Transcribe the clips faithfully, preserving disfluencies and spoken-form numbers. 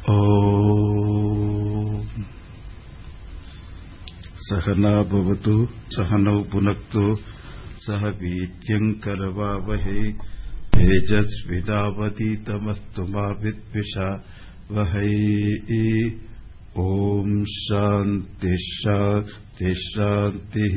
ओम सहना भवतु सहनौ पुनक्तु सह वीर्यं करवावहै तेजस्विनावधीतमस्तु मा विद्विषावहै। ओम शांति शांति शांतिः।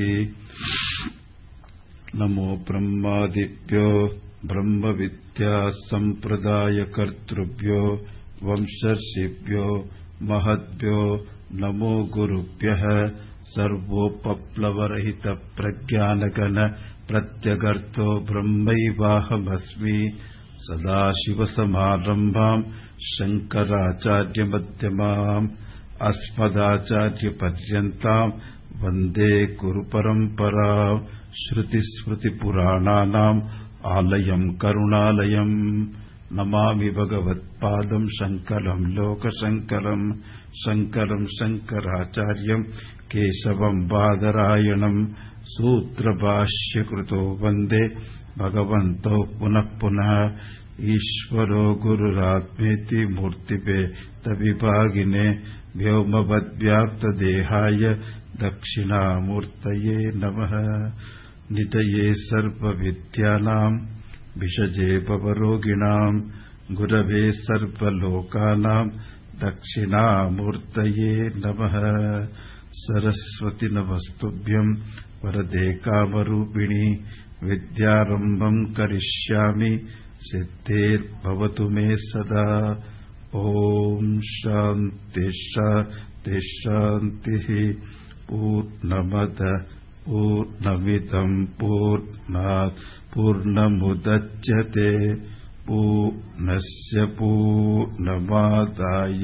नमो ब्रह्मादिभ्यो ब्रह्म विद्या संप्रदाय कर्तृभ्यो वंशर्षिभ्यो महद्भ्यो नमो गुरुभ्यः। सर्वोपप्लवरहित प्रज्ञानगण प्रत्यगर्थो ब्रह्मैवाहमस्मि। सदाशिवसमारम्भाम् शङ्कराचार्यमध्यमाम् अस्मदाचार्यपर्यन्ताम् वन्दे गुरुपरम्पराम्। श्रुतिस्मृतिपुराणानाम् आलयम् करुणालयम्। नमामि भगवत्पादम् शङ्करम् लोकशङ्करम्। शङ्करम् शङ्कराचार्यम् केशवम् बादरायणम्। सूत्रभाष्यकृतो वन्दे भगवन्तो पुनः पुनः। ईश्वरो गुरुरात्मेति मूर्तिभेदविभागिने व्योमवद्व्याप्तदेहाय दक्षिणामूर्तये नमः। निधये सर्वविद्यानाम् विषजे भवरोगिणाम् गुरवे सर्वलोकानाम् दक्षिणामूर्तये नमः। सरस्वती नमस्तुभ्यम् वरदे कामरूपिणि। विद्यारम्भम् करिष्यामि सिद्धिर्भवतु मे सदा। ओम शान्ति शान्ति शान्तिः। पूर्णमद पूर्णमिदम् पूर्णात् पूर्णमुदच्यते पूर्णस्य पूर्णमादाय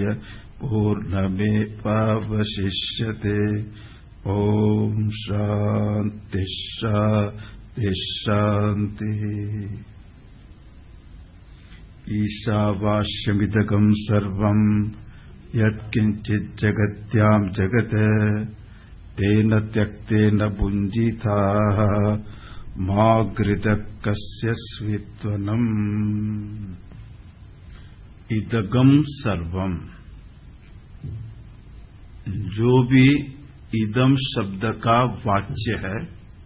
पूर्णमेवावशिष्यते। ओम शान्ति शान्ति शान्तिः। ईशावास्यमिदगम् सर्वम् यत्किञ्चित् जगत्याम् जगत् तेन त्यक्तेन भुञ्जीथाः मा गृधः कस्य स्वित्वनम्। इदगम् सर्वम्, जो भी इदम शब्द का वाच्य है,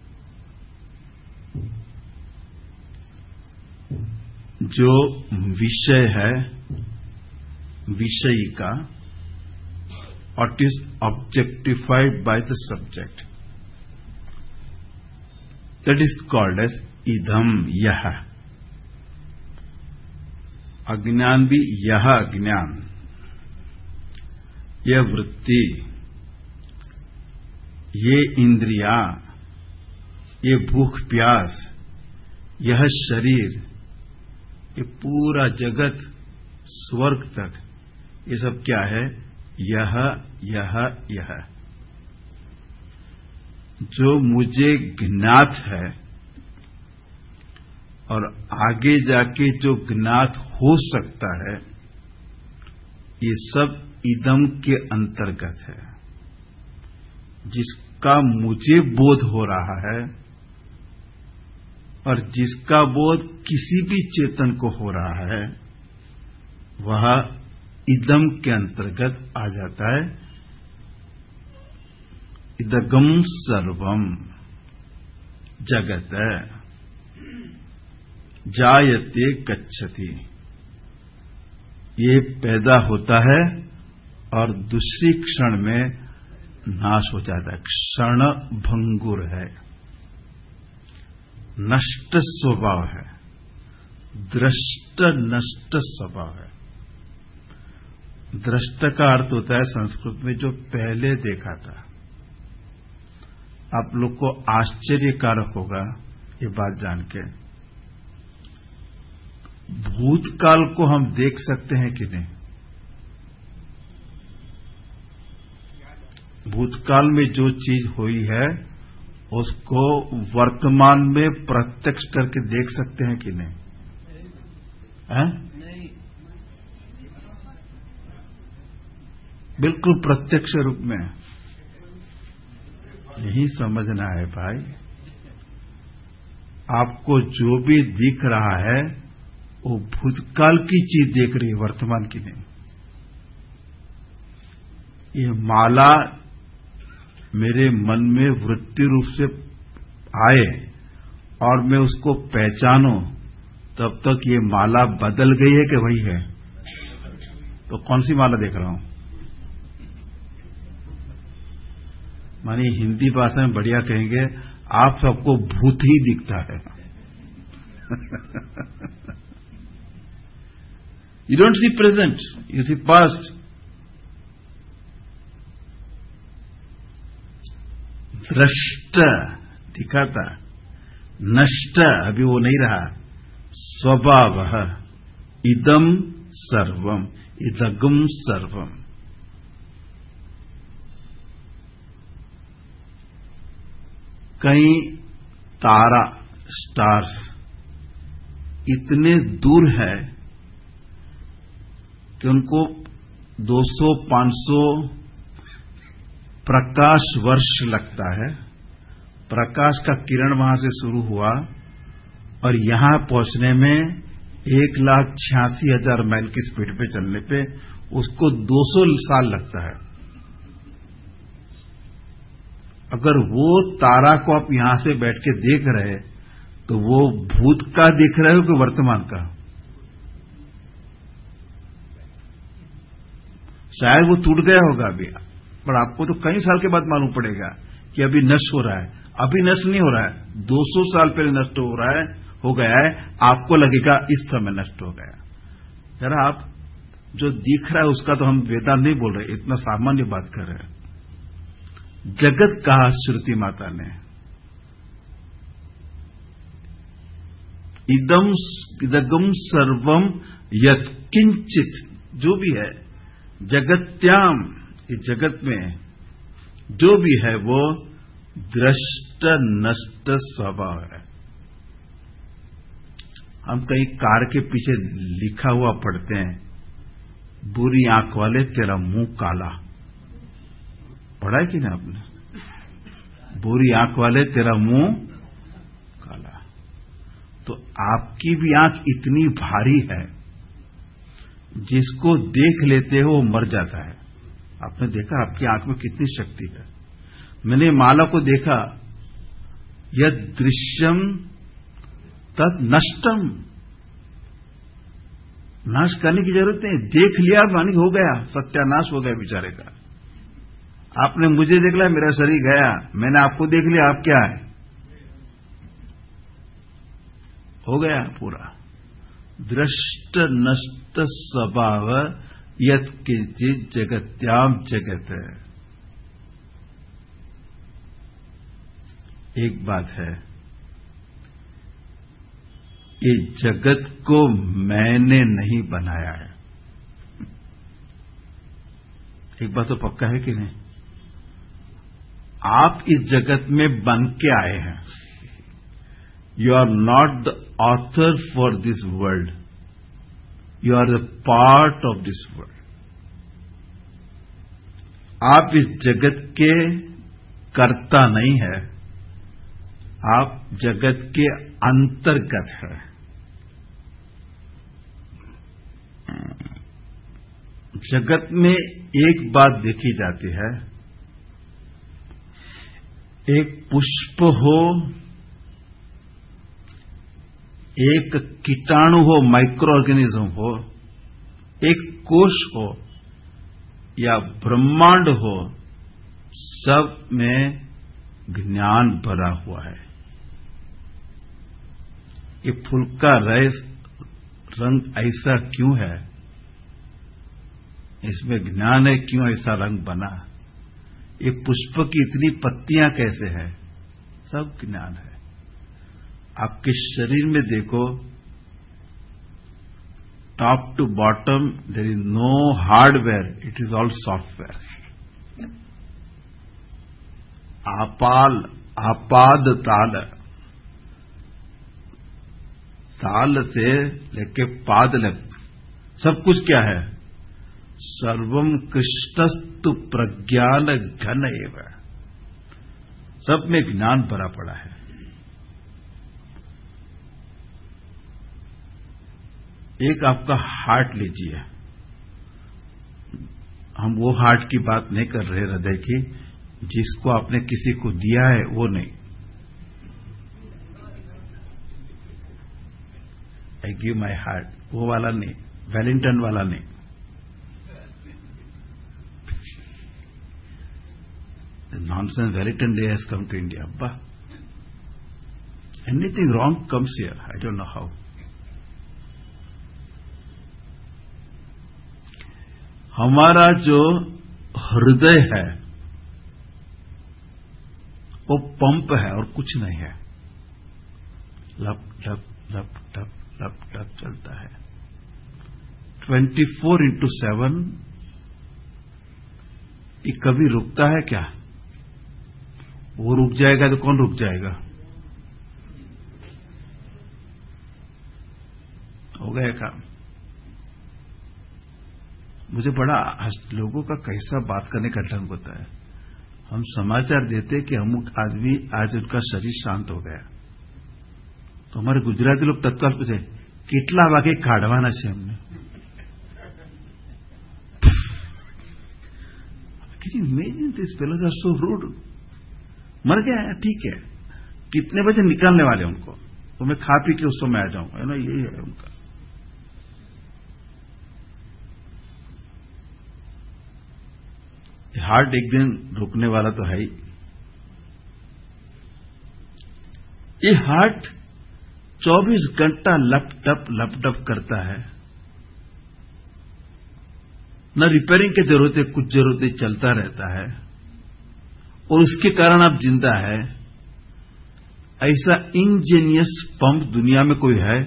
जो विषय है विषयी का, what is objectified by the subject, that is called as idam यह। अज्ञान भी यह अज्ञान, यह वृत्ति, ये इंद्रिया, ये भूख प्यास, यह शरीर, ये पूरा जगत स्वर्ग तक, ये सब क्या है? यह यह यह जो मुझे ज्ञात है और आगे जाके जो ज्ञात हो सकता है, ये सब इदम के अंतर्गत है। जिसका मुझे बोध हो रहा है और जिसका बोध किसी भी चेतन को हो रहा है, वह इदम के अंतर्गत आ जाता है। इदगम सर्वम जगत जायते गच्छति, ये पैदा होता है और दूसरी क्षण में नाश हो जाता है। क्षण भंगुर है, नष्ट स्वभाव है, दृष्ट नष्ट स्वभाव है। दृष्ट का अर्थ होता है संस्कृत में जो पहले देखा था। आप लोग को आश्चर्यकारक होगा ये बात जान के, भूतकाल को हम देख सकते हैं कि नहीं? भूतकाल में जो चीज हुई है उसको वर्तमान में प्रत्यक्ष करके देख सकते हैं कि नहीं? है? बिल्कुल प्रत्यक्ष रूप में। यही समझना है भाई, आपको जो भी दिख रहा है वो भूतकाल की चीज देख रही है, वर्तमान की नहीं। ये माला मेरे मन में वृत्ति रूप से आए और मैं उसको पहचानूं, तब तक ये माला बदल गई है कि वही है? तो कौन सी माला देख रहा हूं? मानी हिंदी भाषा में बढ़िया कहेंगे, आप सबको भूत ही दिखता है। You don't see present, you see past. दृष्ट दिखाता, नष्ट अभी वो नहीं रहा। स्वभाव इदम सर्वम, इदगम सर्वम। कई तारा स्टार्स इतने दूर है कि उनको दो सौ पांच सौ प्रकाश वर्ष लगता है। प्रकाश का किरण वहां से शुरू हुआ और यहां पहुंचने में एक लाख छियासी हजार माइल की स्पीड पे चलने पे उसको दो सौ साल लगता है। अगर वो तारा को आप यहां से बैठ के देख रहे तो वो भूत का देख रहे हो कि वर्तमान का? शायद वो टूट गया होगा अभी, पर आपको तो कई साल के बाद मालूम पड़ेगा कि अभी नष्ट हो रहा है। अभी नष्ट नहीं हो रहा है, दो सौ साल पहले नष्ट हो रहा है, हो गया है। आपको लगेगा इस समय नष्ट हो गया। जरा आप जो दिख रहा है उसका तो हम वेदांत नहीं बोल रहे, इतना सामान्य बात कर रहे हैं। जगत कहा श्रुति माता ने, इदम इदगम सर्वम यत् किंचित, जो भी है जगत्याम, इस जगत में जो भी है वो दृष्ट नष्ट स्वभाव है। हम कहीं कार के पीछे लिखा हुआ पढ़ते हैं, बुरी आंख वाले तेरा मुंह काला। पढ़ा है कि नहीं आपने? बुरी आंख वाले तेरा मुंह काला। तो आपकी भी आंख इतनी भारी है, जिसको देख लेते हो वो मर जाता है। आपने देखा आपकी आंख में कितनी शक्ति है। मैंने माला को देखा, यद दृश्यम तद नष्टम, नाश करने की जरूरत नहीं। देख लिया मानी हो गया, सत्यानाश हो गया बेचारे का। आपने मुझे देख लिया, मेरा शरीर गया। मैंने आपको देख लिया, आप क्या है? हो गया पूरा। दृष्ट नष्ट स्वभाव यत् किंचित जगत्याम जगत है। एक बात है, ये जगत को मैंने नहीं बनाया है। एक बात तो पक्का है कि नहीं? आप इस जगत में बन के आए हैं। You are not the author for this world, you are the part of this world. आप इस जगत के कर्ता नहीं है, आप जगत के अंतर्गत है। जगत में एक बात देखी जाती है, एक पुष्प हो, एक कीटाणु हो, माइक्रो ऑर्गेनिज्म हो, एक कोश हो या ब्रह्मांड हो, सब में ज्ञान भरा हुआ है। ये फूल का रंग ऐसा क्यों है? इसमें ज्ञान है क्यों ऐसा रंग बना। ये पुष्प की इतनी पत्तियां कैसे हैं? सब ज्ञान है। आपके शरीर में देखो, top to bottom there is no hardware, it is all software. आपाल आपाद ताल, ताल से लेके पाद लग, सब कुछ क्या है? सर्वम कृष्णस्तु प्रज्ञान घन एवं, सब में ज्ञान भरा पड़ा है। एक आपका हार्ट लीजिए, हम वो हार्ट की बात नहीं कर रहे, हृदय की, जिसको आपने किसी को दिया है वो नहीं। आई गिव माई हार्ट, वो वाला नहीं, वेलिंगटन वाला नहीं। Nonsense Wellington day has come to India. अब्बा, anything wrong comes here, I don't know how. हमारा जो हृदय है वो पंप है और कुछ नहीं है। लप लप लप टप लप टप चलता है ट्वेंटी फोर इंटू सेवन। ये कभी रुकता है क्या? वो रुक जाएगा तो कौन रुक जाएगा? हो गया काम। मुझे बड़ा लोगों का कैसा बात करने का ढंग होता है। हम समाचार देते कि अमुक आदमी आज उनका शरीर शांत हो गया, तो हमारे गुजराती लोग तत्काल पूछे કેટલા વાગે કાઢવાના છે हमने। Can you imagine these fellows are so rude? मर गया है, ठीक है, कितने बजे निकालने वाले उनको? तो मैं खा पी के उस समय आ जाऊंगा, ना, यही है उनका। हार्ट एक दिन रुकने वाला तो है ही। ये हार्ट चौबीस घंटा लपटप लपटप करता है, न रिपेयरिंग की जरूरत है, कुछ जरूरत है, चलता रहता है और उसके कारण आप जिंदा है। ऐसा इंजीनियस पंप दुनिया में कोई है?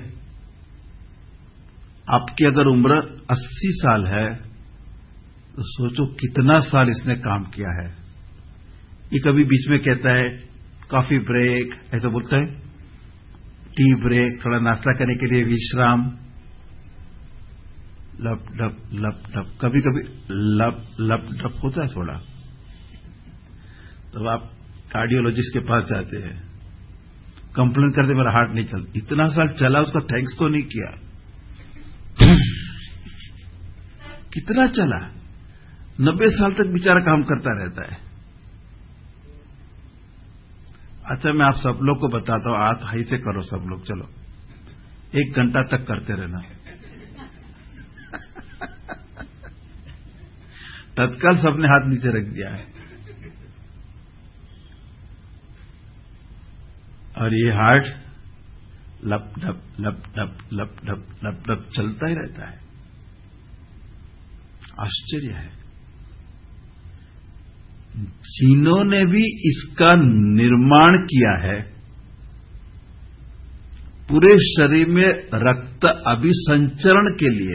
आपकी अगर उम्र अस्सी साल है तो सोचो कितना साल इसने काम किया है। ये कभी बीच में कहता है कॉफी ब्रेक, ऐसा बोलता है, टी ब्रेक, थोड़ा नाश्ता करने के लिए विश्राम, लप डप लप डप, कभी कभी लप लप डप होता है थोड़ा। तब आप कार्डियोलॉजिस्ट के पास जाते हैं, कंप्लेन करते मेरा हार्ट नहीं चलता। इतना साल चला, उसका थैंक्स तो नहीं किया। कितना चला? नब्बे साल तक बेचारा काम करता रहता है। अच्छा, मैं आप सब लोग को बताता हूं, हाथ हाई से करो सब लोग, चलो एक घंटा तक करते रहना। तत्काल सबने हाथ नीचे रख दिया है। और ये हार्ट लप डप लप डप लप डप लप डप चलता ही रहता है। आश्चर्य है। जिन्होंने भी इसका निर्माण किया है, पूरे शरीर में रक्त अभिसंचरण के लिए,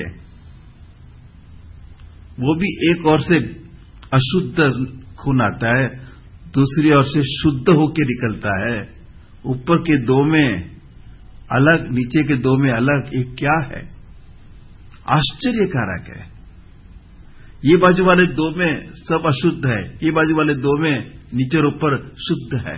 वो भी एक ओर से अशुद्ध खून आता है, दूसरी ओर से शुद्ध होकर निकलता है। ऊपर के दो में अलग, नीचे के दो में अलग। ये क्या है? आश्चर्यकारक है। ये बाजू वाले दो में सब अशुद्ध है, ये बाजू वाले दो में नीचे और ऊपर शुद्ध है।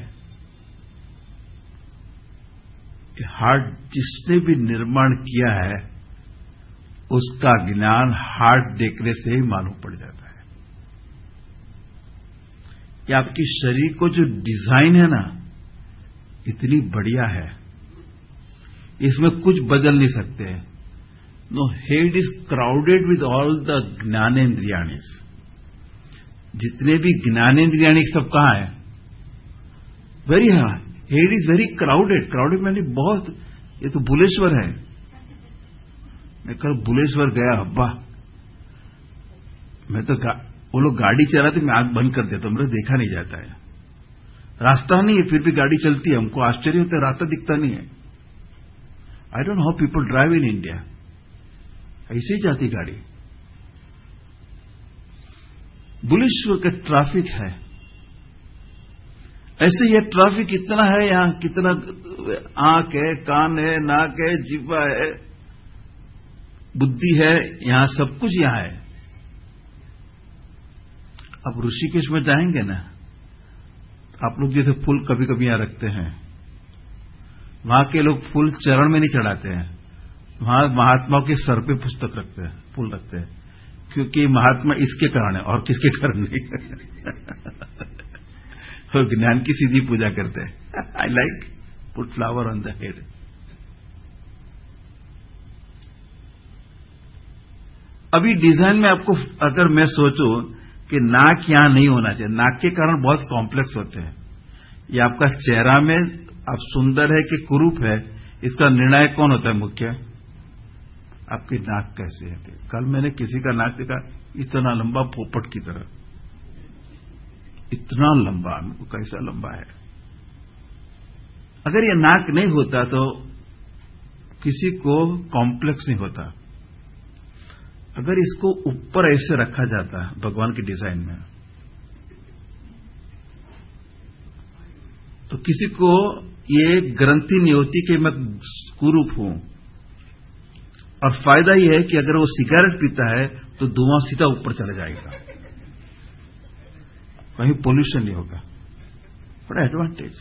हार्ट जिसने भी निर्माण किया है उसका ज्ञान हार्ट देखने से ही मालूम पड़ जाता है। कि आपके शरीर को जो डिजाइन है ना, इतनी बढ़िया है, इसमें कुछ बदल नहीं सकते। No, head is crowded with all the ज्ञानेन्द्रियाणिस। जितने भी ज्ञानेन्द्रियाणि सब कहां है? Very high. Head is very crowded. Crowded मैंने बहुत, ये तो बुलेश्वर है। मैं कल बुलेश्वर गया, अब्बा, मैं तो वो लोग गाड़ी चलाते, मैं आंख बंद कर देता हूं, मुझे देखा नहीं जाता है, रास्ता नहीं है, फिर भी गाड़ी चलती है। हमको आश्चर्य होता है, रास्ता दिखता नहीं है। I don't know how people drive in India. ऐसे ही जाती गाड़ी। बुलेश्वर का ट्रैफिक है, ऐसे ये ट्रैफिक इतना है यहां, कितना आंख है, कान है, नाक है, जिह्वा है, बुद्धि है, यहां सब कुछ यहां है। अब ऋषिकेश में जाएंगे ना, आप लोग जैसे फूल कभी कभी यहां रखते हैं, वहां के लोग फूल चरण में नहीं चढ़ाते हैं, वहां महात्माओं के सर पे पुस्तक रखते हैं, फूल रखते हैं। क्योंकि महात्मा इसके कारण है और किसके कारण नहीं। वो ज्ञान की सीधी पूजा करते हैं। I like put flower on the head. अभी डिजाइन में आपको अगर मैं सोचूं कि नाक यहां नहीं होना चाहिए, नाक के कारण बहुत कॉम्प्लेक्स होते हैं। ये आपका चेहरा में आप सुंदर है कि कुरूप है, इसका निर्णय कौन होता है मुख्य? आपकी नाक कैसे है। कल मैंने किसी का नाक देखा इतना लंबा, पोपट की तरह, इतना लंबा, मेरे को कैसा लंबा है। अगर ये नाक नहीं होता तो किसी को कॉम्प्लेक्स नहीं होता। अगर इसको ऊपर ऐसे रखा जाता भगवान के डिजाइन में, तो किसी को ये ग्रंथि नहीं होती कि मैं कुरूप हूं। और फायदा यह है कि अगर वो सिगरेट पीता है तो धुआं सीधा ऊपर चला जाएगा, कहीं पोल्यूशन नहीं होगा। बड़ा एडवांटेज।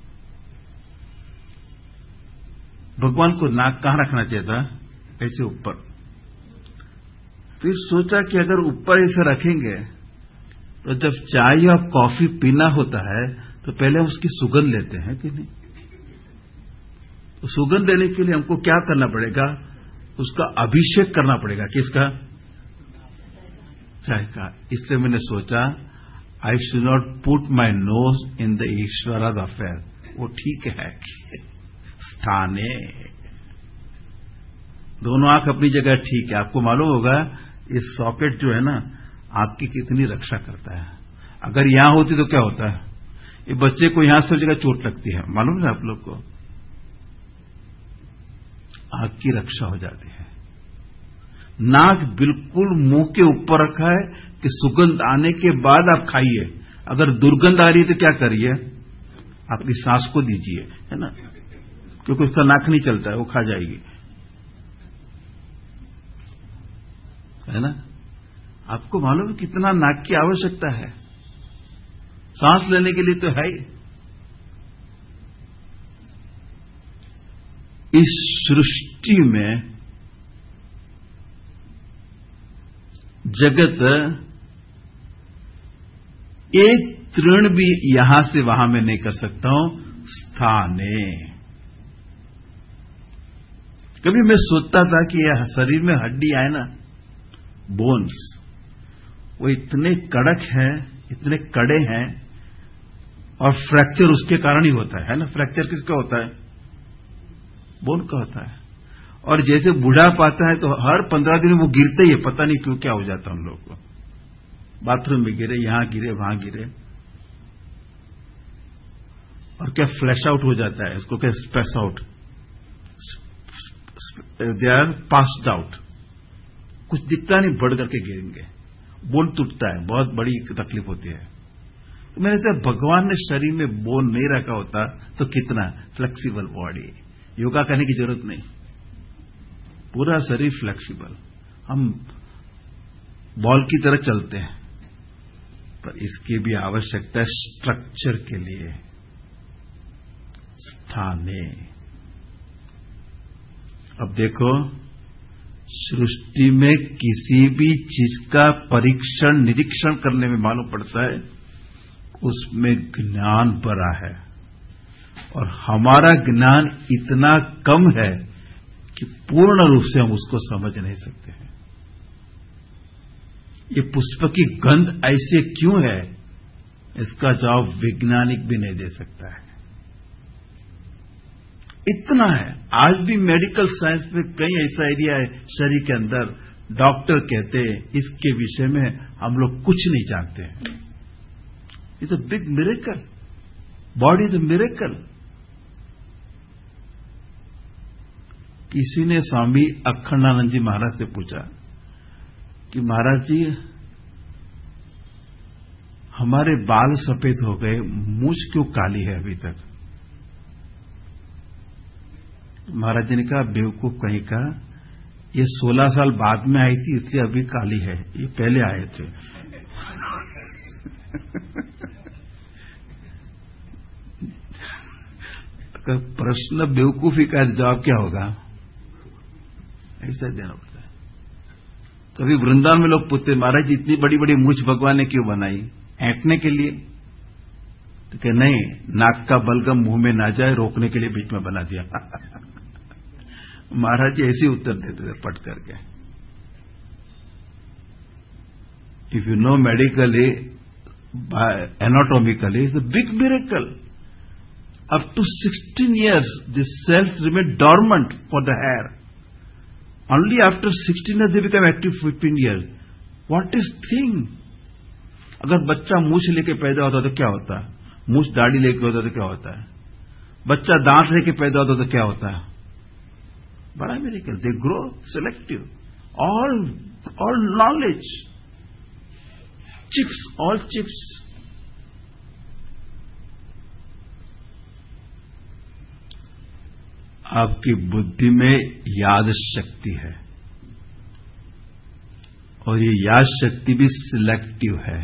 भगवान को नाक कहां रखना चाहिए था? ऐसे ऊपर। फिर सोचा कि अगर ऊपर ऐसे रखेंगे तो जब चाय या कॉफी पीना होता है तो पहले हम उसकी सुगंध लेते हैं कि नहीं? तो सुगंध लेने के लिए हमको क्या करना पड़ेगा? उसका अभिषेक करना पड़ेगा। किसका? चाय का। इसलिए मैंने सोचा I should not put my nose in the ईश्वराज अफेयर। वो ठीक है, स्थाने दोनों आंख अपनी जगह ठीक है। आपको मालूम होगा ये सॉकेट जो है ना, आपकी कितनी रक्षा करता है। अगर यहां होती तो क्या होता है? ये बच्चे को यहां सब जगह चोट लगती है, मालूम है आप लोग को। आंख की रक्षा हो जाती है। नाक बिल्कुल मुंह के ऊपर रखा है कि सुगंध आने के बाद आप खाइए। अगर दुर्गंध आ रही है तो क्या करिए? आपकी सांस को दीजिए, है ना, क्योंकि उसका नाक नहीं चलता है, वो खा जाएगी, है ना। आपको मालूम है कितना नाक की आवश्यकता है सांस लेने के लिए, तो है ही। इस सृष्टि में जगत एक तृण भी यहां से वहां में नहीं कर सकता हूं। स्थाने कभी मैं सोचता था कि यह शरीर में हड्डी आए ना, बोन्स, वो इतने कड़क हैं, इतने कड़े हैं, और फ्रैक्चर उसके कारण ही होता है, है ना। फ्रैक्चर किसका होता है? बोन का होता है। और जैसे बूढ़ा पाता है तो हर पंद्रह दिन वो गिरते ही है, पता नहीं क्यों क्या हो जाता है उन लोगों को। बाथरूम में गिरे, यहां गिरे, वहां गिरे, और क्या फ्लैश आउट हो जाता है, इसको क्या space out, they are passed out. कुछ दिखता नहीं, बढ़ करके गिरेंगे, बोन टूटता है, बहुत बड़ी तकलीफ होती है। तो मैंने से भगवान ने शरीर में बोन नहीं रखा होता तो कितना फ्लेक्सिबल बॉडी, योगा करने की जरूरत नहीं, पूरा शरीर फ्लेक्सिबल, हम बॉल की तरह चलते हैं। पर इसकी भी आवश्यकता है स्ट्रक्चर के लिए। स्थाने अब देखो, सृष्टि में किसी भी चीज का परीक्षण निरीक्षण करने में मालूम पड़ता है उसमें ज्ञान भरा है, और हमारा ज्ञान इतना कम है कि पूर्ण रूप से हम उसको समझ नहीं सकते हैं। ये पुष्प की गंध ऐसे क्यों है, इसका जवाब वैज्ञानिक भी नहीं दे सकता है। इतना है, आज भी मेडिकल साइंस में कई ऐसा एरिया है शरीर के अंदर, डॉक्टर कहते हैं इसके विषय में हम लोग कुछ नहीं जानते हैं। It's a big miracle, body is a miracle. किसी ने स्वामी अखंडानंद जी महाराज से पूछा कि महाराज जी, हमारे बाल सफेद हो गए, मूंछ क्यों काली है अभी तक? महाराज जी ने कहा, बेवकूफ कहीं का, ये सोलह साल बाद में आई थी इसलिए अभी काली है, ये पहले आए थे। प्रश्न बेवकूफी का जवाब क्या होगा? ऐसा देना पड़ता है। कभी वृंदावन में लोग पूछते महाराज जी इतनी बड़ी बड़ी मूछ भगवान ने क्यों बनाई? ऐंठने के लिए? तो कहे नहीं, नाक का बलगम मुंह में ना जाए रोकने के लिए बीच में बना दिया। महाराज जी ऐसे उत्तर देते थे पट करके। If you know medically anatomically it's a big miracle. Up to sixteen years, the cells remain dormant for the hair. Only after sixteen years they become active fifteen years. What is thing? अगर बच्चा मूछ लेके पैदा होता तो क्या होता है? मूछ दाढ़ी लेके होता तो क्या होता है? बच्चा दांत लेके पैदा होता तो क्या होता है? बड़ा miracle. They grow selective. All, all knowledge. Chips, all chips. आपकी बुद्धि में याद शक्ति है और ये याद शक्ति भी सिलेक्टिव है।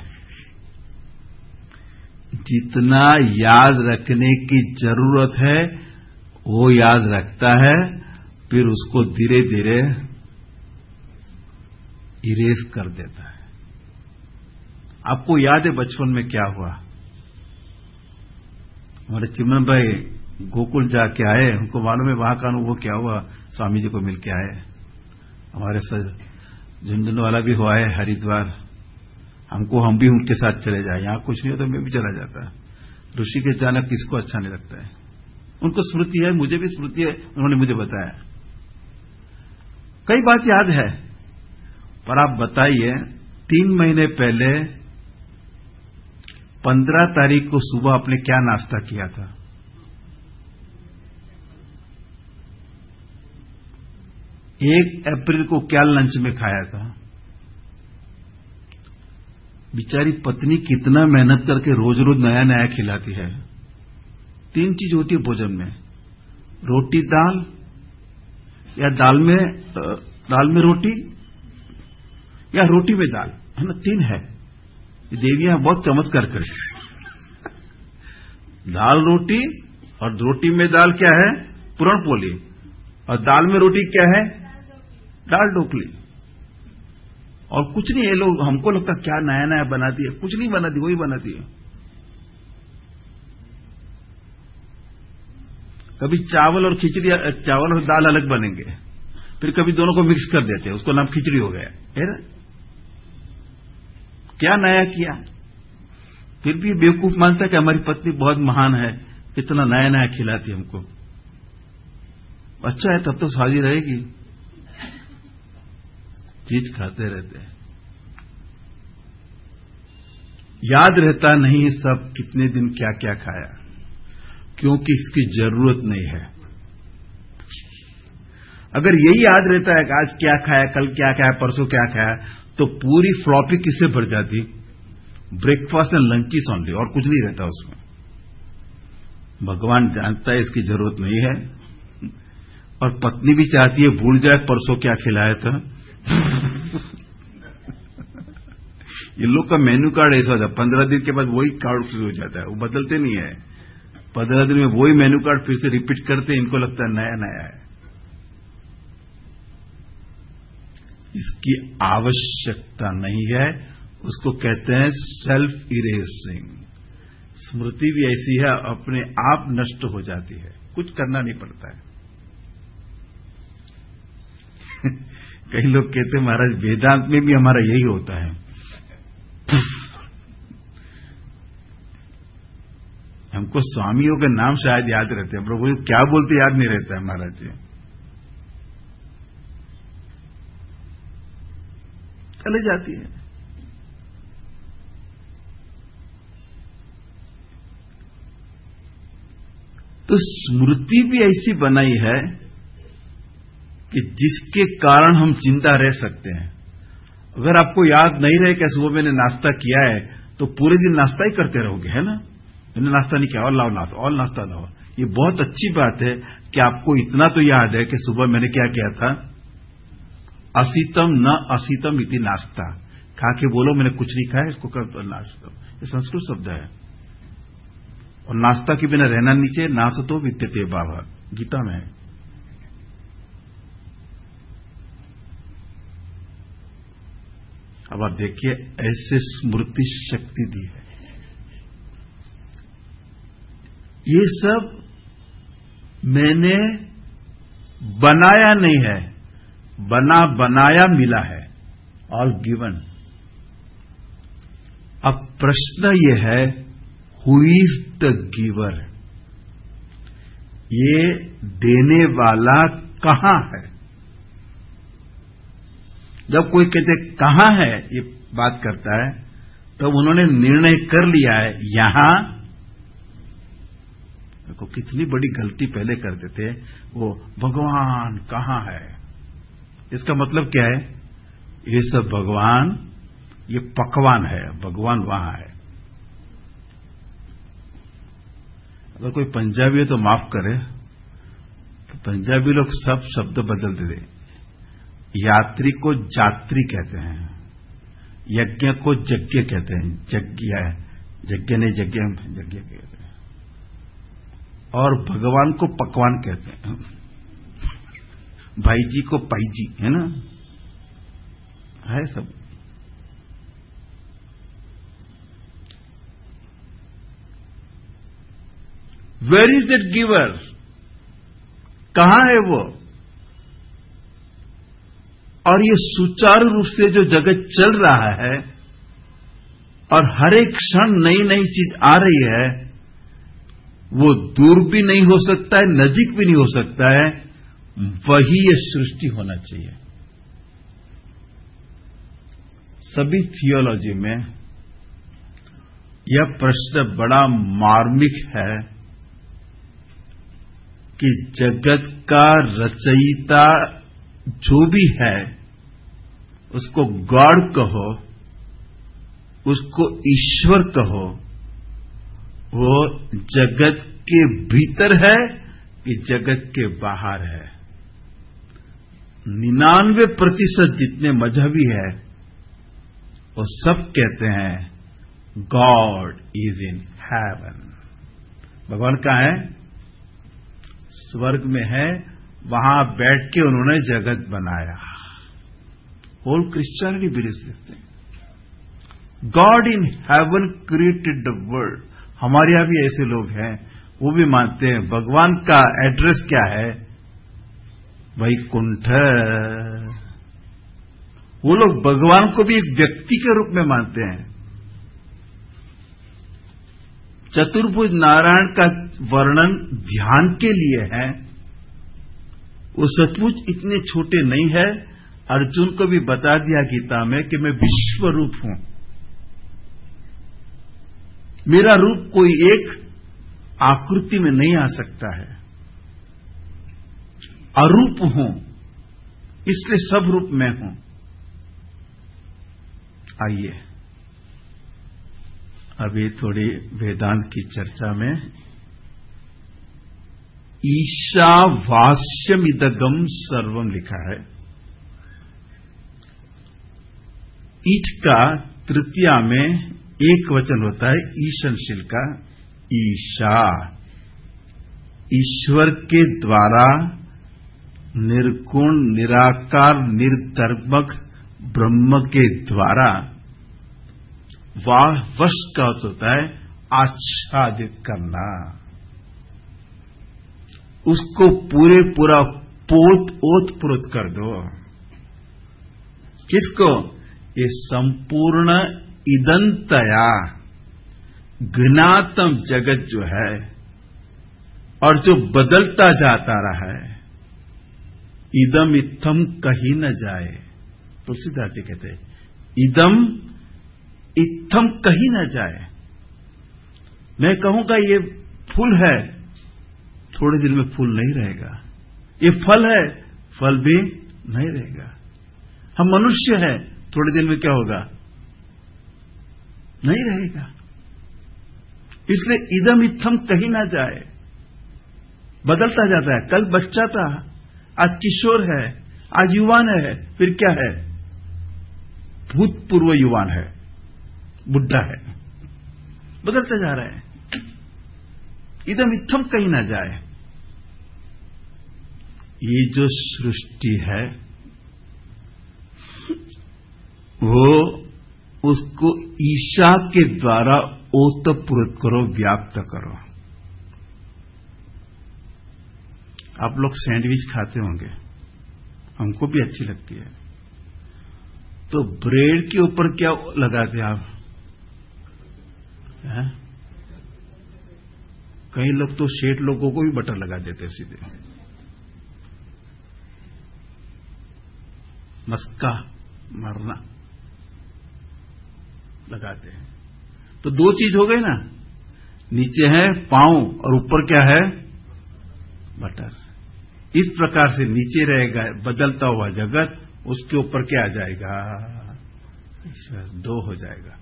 जितना याद रखने की जरूरत है वो याद रखता है, फिर उसको धीरे धीरे इरेज कर देता है। आपको याद है बचपन में क्या हुआ? हमारे चिमन भाई गोकुल जाके आए, उनको मालूम है वहां का अनुभव क्या हुआ। स्वामी जी को मिलके आए, हमारे साथ झुंझुनू वाला भी हुआ है हरिद्वार। हमको हम भी उनके साथ चले जाए, यहां कुछ नहीं हो तो मैं भी चला जाता। ऋषिकेश जाना किसको अच्छा नहीं लगता है? उनको स्मृति है, मुझे भी स्मृति है, उन्होंने मुझे बताया। कई बात याद है, पर आप बताइए तीन महीने पहले पंद्रह तारीख को सुबह आपने क्या नाश्ता किया था? एक अप्रैल को क्या लंच में खाया था? बिचारी पत्नी कितना मेहनत करके रोज रोज नया नया खिलाती है। तीन चीज होती है भोजन में, रोटी दाल, या दाल में दाल में रोटी, या रोटी में दाल, है ना? तीन है। देवियां बहुत चमत्कार करती। दाल रोटी, और रोटी में दाल क्या है? पूरण पोली, और दाल में रोटी क्या है? दाल ढोकली। और कुछ नहीं, ये लोग हमको लगता क्या नया नया बनाती है, कुछ नहीं बनाती, वही बनाती है। कभी चावल और खिचड़ी, चावल और दाल अलग बनेंगे, फिर कभी दोनों को मिक्स कर देते हैं, उसको नाम खिचड़ी हो गया है ना? क्या नया किया? फिर भी बेवकूफ मानता है कि हमारी पत्नी बहुत महान है, इतना नया नया खिलाती हमको। अच्छा है, तब तो साजी रहेगी, चीज खाते रहते हैं। याद रहता नहीं सब कितने दिन क्या क्या खाया, क्योंकि इसकी जरूरत नहीं है। अगर यही याद रहता है कि आज क्या खाया, कल क्या खाया, परसों क्या खाया, तो पूरी फ्लॉपी किससे भर जाती? ब्रेकफास्ट एंड लंचीज ओनली, और कुछ नहीं रहता उसमें। भगवान जानता है इसकी जरूरत नहीं है, और पत्नी भी चाहती है भूल जाए परसों क्या खिलाया था। ये लोग का मेन्यू कार्ड ऐसा था, पंद्रह दिन के बाद वही कार्ड शुरू हो जाता है, वो बदलते नहीं है। पंद्रह दिन में वही मेन्यू कार्ड फिर से रिपीट करते, इनको लगता है नया नया है। इसकी आवश्यकता नहीं है, उसको कहते हैं सेल्फ इरेजिंग। स्मृति भी ऐसी है, अपने आप नष्ट हो जाती है, कुछ करना नहीं पड़ता है। कई लोग कहते हैं महाराज वेदांत में भी हमारा यही होता है। हमको स्वामियों के नाम शायद याद रहते हैं, प्रभु क्या बोलते याद नहीं रहता है महाराज जी। चले जाती है। तो स्मृति भी ऐसी बनाई है कि जिसके कारण हम जिंदा रह सकते हैं। अगर आपको याद नहीं रहे कि सुबह मैंने नाश्ता किया है, तो पूरे दिन नाश्ता ही करते रहोगे, है ना? मैंने नाश्ता नहीं किया, और लाओ नाश्ता, और नाश्ता लाओ। ये बहुत अच्छी बात है कि आपको इतना तो याद है कि सुबह मैंने क्या किया था। असीतम न असीतम इति नाश्ता, खा के बोलो मैंने कुछ नहीं खाया, इसको कर नाश्ता। ये संस्कृत शब्द है। और नाश्ता के बिना रहना नीचे, नासतो विद्यते बाबा, गीता में है। अब आप देखिए, ऐसे स्मृति शक्ति दी है। ये सब मैंने बनाया नहीं है, बना बनाया मिला है, ऑल गिवन। अब प्रश्न ये है, हु इज द गिवर? ये देने वाला कहां है? जब कोई कहते कहां है, ये बात करता है, तो उन्होंने निर्णय कर लिया है यहां। देखो कितनी बड़ी गलती पहले करते थे, वो भगवान कहां है। इसका मतलब क्या है? ये सब भगवान, ये पकवान है, भगवान वहां है। अगर कोई पंजाबी है तो माफ करे, तो पंजाबी लोग सब शब्द बदल देते। यात्री को जात्री कहते हैं, यज्ञ को यज्ञ कहते हैं, यज्ञ यज्ञ नहीं यज्ञ यज्ञ कहते हैं, और भगवान को पकवान कहते हैं, भाई जी को पाई जी, है ना, है सब। Where is that giver? कहां है वो? और ये सुचारू रूप से जो जगत चल रहा है और हर एक क्षण नई नई चीज आ रही है, वो दूर भी नहीं हो सकता है, नजीक भी नहीं हो सकता है, वही ये सृष्टि होना चाहिए। सभी थियोलॉजी में यह प्रश्न बड़ा मार्मिक है कि जगत का रचयिता जो भी है, उसको गॉड कहो, उसको ईश्वर कहो, वो जगत के भीतर है कि जगत के बाहर है। निन्यानवे प्रतिशत जितने मजहबी है वो सब कहते हैं गॉड इज इन हेवन। भगवान कहाँ है? स्वर्ग में है, वहां बैठ के उन्होंने जगत बनाया। Whole Christianity believes this thing. God in heaven created the world. हमारे यहां भी ऐसे लोग हैं, वो भी मानते हैं भगवान का एड्रेस क्या है? वैकुंठ। वो लोग भगवान को भी एक व्यक्ति के रूप में मानते हैं। चतुर्भुज नारायण का वर्णन ध्यान के लिए है। वो सचमुच इतने छोटे नहीं है। अर्जुन को भी बता दिया गीता में कि मैं विश्व रूप हूं। मेरा रूप कोई एक आकृति में नहीं आ सकता है। अरूप हूं, इसलिए सब रूप में हूं। आइए अभी थोड़ी वेदांत की चर्चा में। ईशावास्यमिदगम सर्वम लिखा है। ईट का तृतीया में एक वचन होता है ईशनशील का, ईशा। ईश्वर के द्वारा निर्गुण निराकार निर्धर्मक ब्रह्म के द्वारा वाह वश का अर्थ होता है आच्छादित करना। उसको पूरे पूरा पोत ओत प्रोत कर दो। किसको? ये संपूर्ण इदंतया ज्ञातम जगत जो है और जो बदलता जाता रहा है, इदम इत्थम कहीं न जाए। तुलसीदास जी कहते हैं इदम इत्थम कहीं न जाए। मैं कहूंगा ये फूल है, थोड़े दिन में फूल नहीं रहेगा। ये फल है, फल भी नहीं रहेगा। हम मनुष्य हैं, थोड़े दिन में क्या होगा? नहीं रहेगा। इसलिए इदम इत्थम कहीं ना जाए, बदलता जाता है। कल बच्चा था, आज किशोर है, आज युवान है, फिर क्या है? भूतपूर्व युवान है, बुढ़ा है, बदलता जा रहा है। इदम इत्थम कहीं ना जाए। ये जो सृष्टि है वो उसको ईशा के द्वारा ओतप्रोत करो, व्याप्त करो। आप लोग सैंडविच खाते होंगे, हमको भी अच्छी लगती है। तो ब्रेड के ऊपर क्या लगाते हैं आप? है? कई लोग तो सेठ लोगों को भी बटर लगा देते सीधे। मस्का मरना लगाते हैं। तो दो चीज हो गई ना, नीचे है पांव और ऊपर क्या है? बटर। इस प्रकार से नीचे रहेगा बदलता हुआ जगत, उसके ऊपर क्या आ जाएगा? ईश्वर। दो हो जाएगा।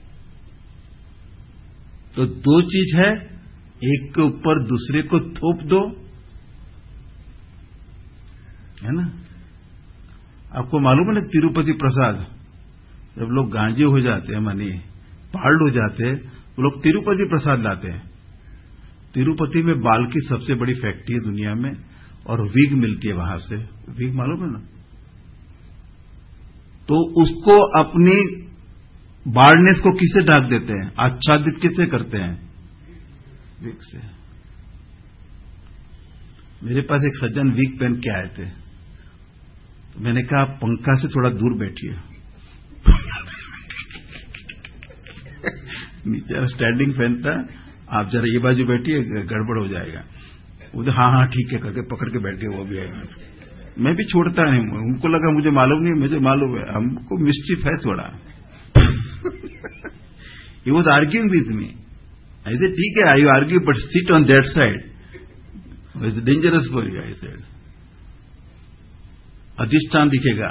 तो दो चीज है, एक के ऊपर दूसरे को थोप दो, है ना। आपको मालूम है ना, तिरुपति प्रसाद, जब लोग गांजे हो जाते हैं, मानी पाल्ड हो जाते हैं, तो लोग तिरुपति प्रसाद लाते हैं। तिरुपति में बाल की सबसे बड़ी फैक्ट्री है दुनिया में, और विग मिलती है वहां से। विग मालूम है ना। तो उसको अपनी बार्डनेस को किससे ढक देते हैं? आच्छादित किससे करते हैं? विग से। मेरे पास एक सज्जन विग पहन के आए थे, तो मैंने कहा आप पंखा से थोड़ा दूर बैठिए। नीचे स्टैंडिंग फैन था, आप जरा ये बाजू बैठिए, गड़बड़ हो जाएगा। उधर हाँ हाँ ठीक है करके पकड़ के बैठ गए, वो भी आएगा। मैं भी छोड़ता नहीं, उनको लगा मुझे मालूम नहीं, मुझे मालूम है, हमको मिस्चिफ है थोड़ा। He was arguing with me. I said ठीक है, I argue but sit on that side, it's dangerous for you. I said अधिष्ठान दिखेगा।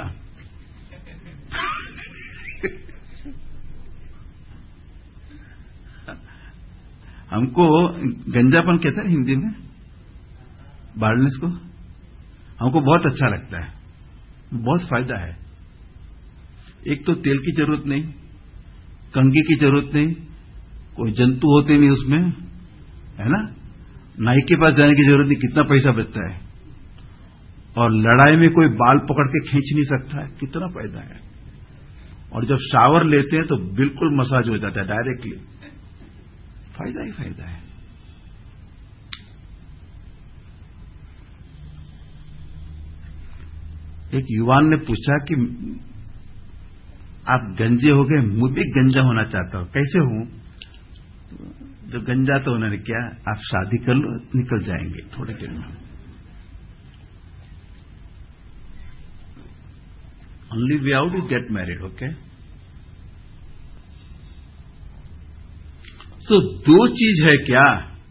हमको गंजापन कहते हैं हिंदी में, बार्डनेस को, हमको बहुत अच्छा लगता है, बहुत फायदा है। एक तो तेल की जरूरत नहीं, कंघी की जरूरत नहीं, कोई जंतु होते नहीं उसमें, है ना। नाई के पास जाने की जरूरत नहीं, कितना पैसा बचता है। और लड़ाई में कोई बाल पकड़ के खींच नहीं सकता है, कितना फायदा है। और जब शावर लेते हैं तो बिल्कुल मसाज हो जाता है डायरेक्टली, फायदा ही फायदा है। एक युवान ने पूछा कि आप गंजे हो गए, मैं भी गंजा होना चाहता हूं, कैसे हूं? जो गंजा तो उन्होंने क्या, आप शादी कर लो, निकल जाएंगे थोड़े दिन में। Only way out is get married, okay. तो दो चीज है क्या?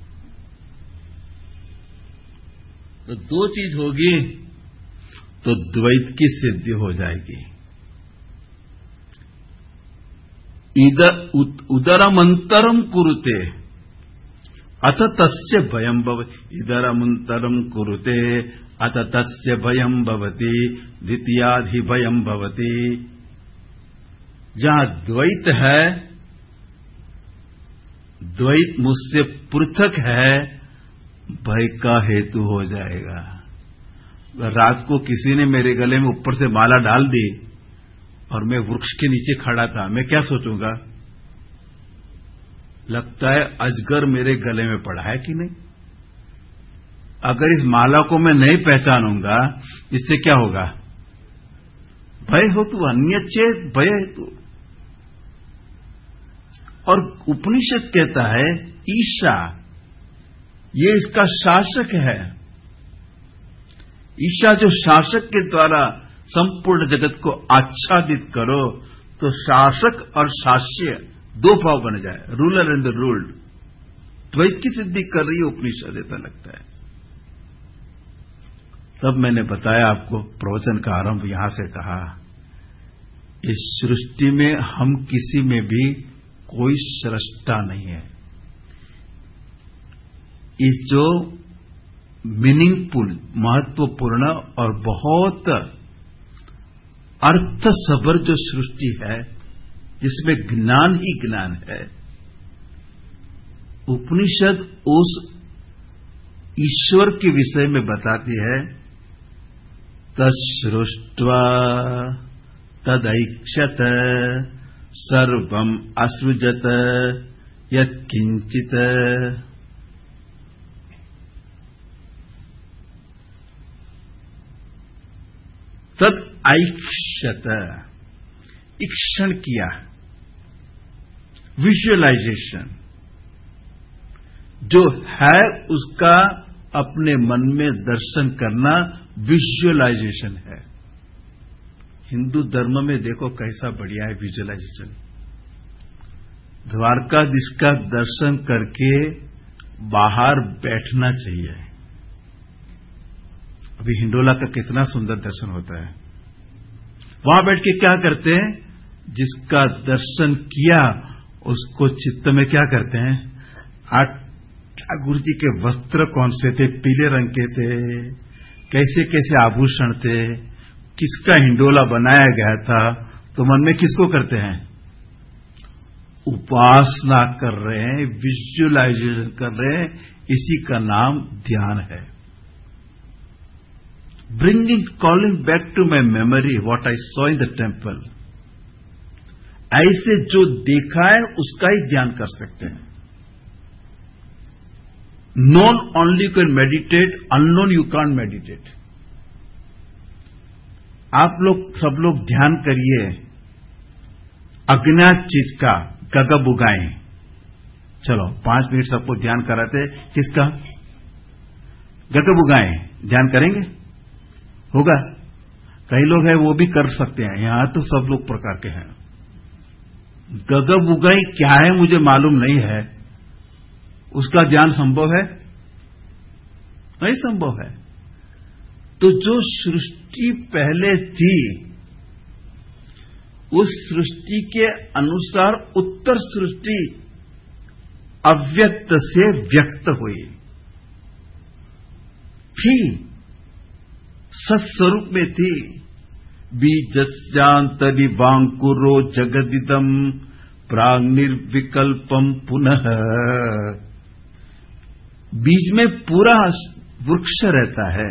तो दो चीज होगी तो द्वैत की सिद्धि हो जाएगी। उदरमंतरम कुरुते अथ तस्य भयम भवति। इदरमंतरम कुरुते अथ तस्य भयम भवति, द्वितीयाधि भयम भवति। जहां द्वैत है, द्वैत मुझसे पृथक है, भय का हेतु हो जाएगा। रात को किसी ने मेरे गले में ऊपर से माला डाल दी और मैं वृक्ष के नीचे खड़ा था, मैं क्या सोचूंगा? लगता है अजगर मेरे गले में पड़ा है कि नहीं। अगर इस माला को मैं नहीं पहचानूंगा, इससे क्या होगा? भय हो तू, अन्य चेत भय हेतु। और उपनिषद कहता है ईशा, ये इसका शासक है। ईशा जो शासक के द्वारा संपूर्ण जगत को आच्छादित करो, तो शासक और शास्य दो भाव बन जाए, रूलर एंड द रूल्ड। द्वैत की सिद्धि कर रही है उपनिषद, ऐसा लगता है। तब मैंने बताया आपको, प्रवचन का आरंभ यहां से कहा, इस सृष्टि में हम किसी में भी कोई सृष्टा नहीं है। इस जो मीनिंगफुल, महत्वपूर्ण और बहुत अर्थ सबर जो सृष्टि है, जिसमें ज्ञान ही ज्ञान है, उपनिषद उस ईश्वर के विषय में बताती है, तत्सृष्ट्वा तदैक्षत सर्वम असृजत यत्किंचित। तद ऐक्षत, ईक्षण किया, विजुअलाइजेशन जो है उसका अपने मन में दर्शन करना विजुअलाइजेशन है। हिंदू धर्म में देखो कैसा बढ़िया है विजुअलाइजेशन। द्वारकाधीश का दर्शन करके बाहर बैठना चाहिए। अभी हिंडोला का कितना सुंदर दर्शन होता है। वहां बैठ के क्या करते हैं, जिसका दर्शन किया उसको चित्त में क्या करते हैं, आज ठाकुर जी के वस्त्र कौन से थे, पीले रंग के थे, कैसे कैसे आभूषण थे, किसका हिंडोला बनाया गया था, तो मन में किसको करते हैं, उपासना कर रहे हैं, विजुअलाइजेशन कर रहे हैं। इसी का नाम ध्यान है। Bringing calling back to my memory what I saw in the temple. ऐसे जो देखा है उसका ही ध्यान कर सकते हैं। Known only can meditate, unknown you can't meditate. आप लोग सब लोग ध्यान करिए अज्ञात चीज का, गगब उगाएं। चलो पांच मिनट सबको ध्यान कराते, किसका, गगब उगाएं। ध्यान करेंगे, होगा। कई लोग हैं वो भी कर सकते हैं, यहां तो सब लोग प्रकार के हैं। गगब उगाई क्या है मुझे मालूम नहीं है, उसका ध्यान संभव है, नहीं संभव है। तो जो सृष्टि पहले थी उस सृष्टि के अनुसार उत्तर सृष्टि अव्यक्त से व्यक्त हुई थी, सत्स्वरूप में थी। बीजस्यांतरि वांकुरो जगदिदम प्राग निर्विकल्पम पुनः। बीज में पूरा वृक्ष रहता है,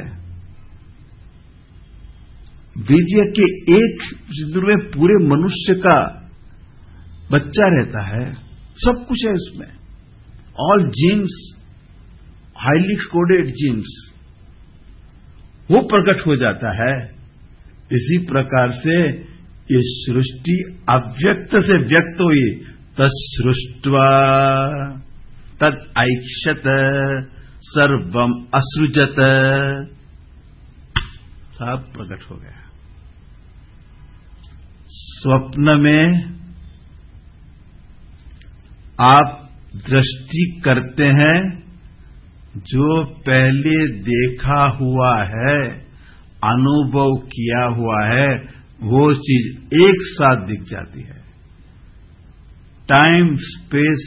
बीज के एक सिंदूर में पूरे मनुष्य का बच्चा रहता है, सब कुछ है उसमें। All genes, highly coded genes, वो प्रकट हो जाता है। इसी प्रकार से ये सृष्टि अव्यक्त से व्यक्त हुई। तत्सृष्ट्वा तद ऐक्षत सर्वम असृजत, सब प्रकट हो गया। स्वप्न में आप दृष्टि करते हैं, जो पहले देखा हुआ है, अनुभव किया हुआ है, वो चीज एक साथ दिख जाती है। टाइम, स्पेस,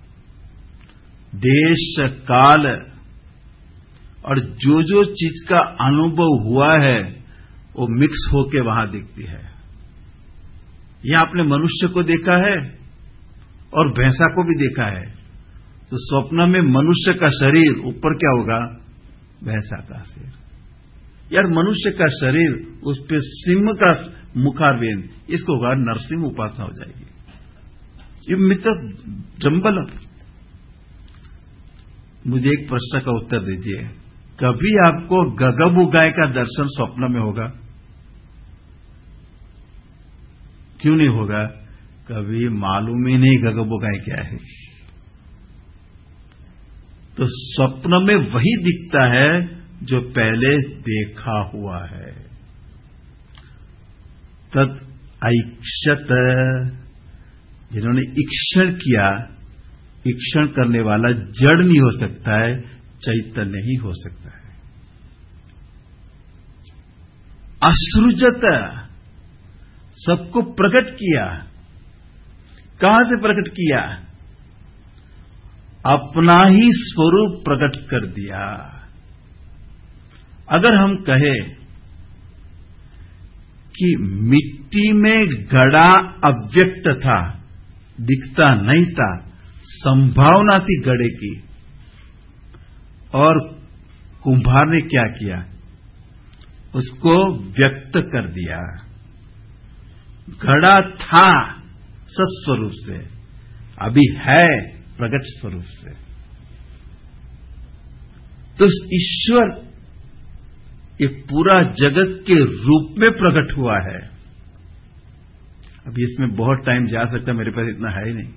देश, काल और जो जो चीज का अनुभव हुआ है वो मिक्स होके वहां दिखती है। यह आपने मनुष्य को देखा है और भैंसा को भी देखा है, तो स्वप्न में मनुष्य का शरीर, ऊपर क्या होगा, भैंसा का सिर। यार मनुष्य का शरीर, उस पे सिंह का मुखारविंद, इसको होगा नरसिंह उपासना हो जाएगी। ये मित्र जंबल। मुझे एक प्रश्न का उत्तर दीजिए, कभी आपको गगबु गाय का दर्शन स्वप्न में होगा? क्यों नहीं होगा? कभी मालूम ही नहीं गगबु गाय क्या है। तो स्वप्न में वही दिखता है जो पहले देखा हुआ है। तद ऐक्षत, जिन्होंने ईक्षण किया, ईक्षण करने वाला जड़ नहीं हो सकता है, चैतन्य ही हो सकता है। असृजत, सबको प्रकट किया। कहां से प्रकट किया? अपना ही स्वरूप प्रकट कर दिया। अगर हम कहें कि मिट्टी में घड़ा अव्यक्त था, दिखता नहीं था, संभावना थी घड़े की, और कुंभार ने क्या किया, उसको व्यक्त कर दिया। घड़ा था सस्वरूप से, अभी है प्रकट स्वरूप से। तो ईश्वर ये पूरा जगत के रूप में प्रकट हुआ है। अभी इसमें बहुत टाइम जा सकता है, मेरे पास इतना है ही नहीं।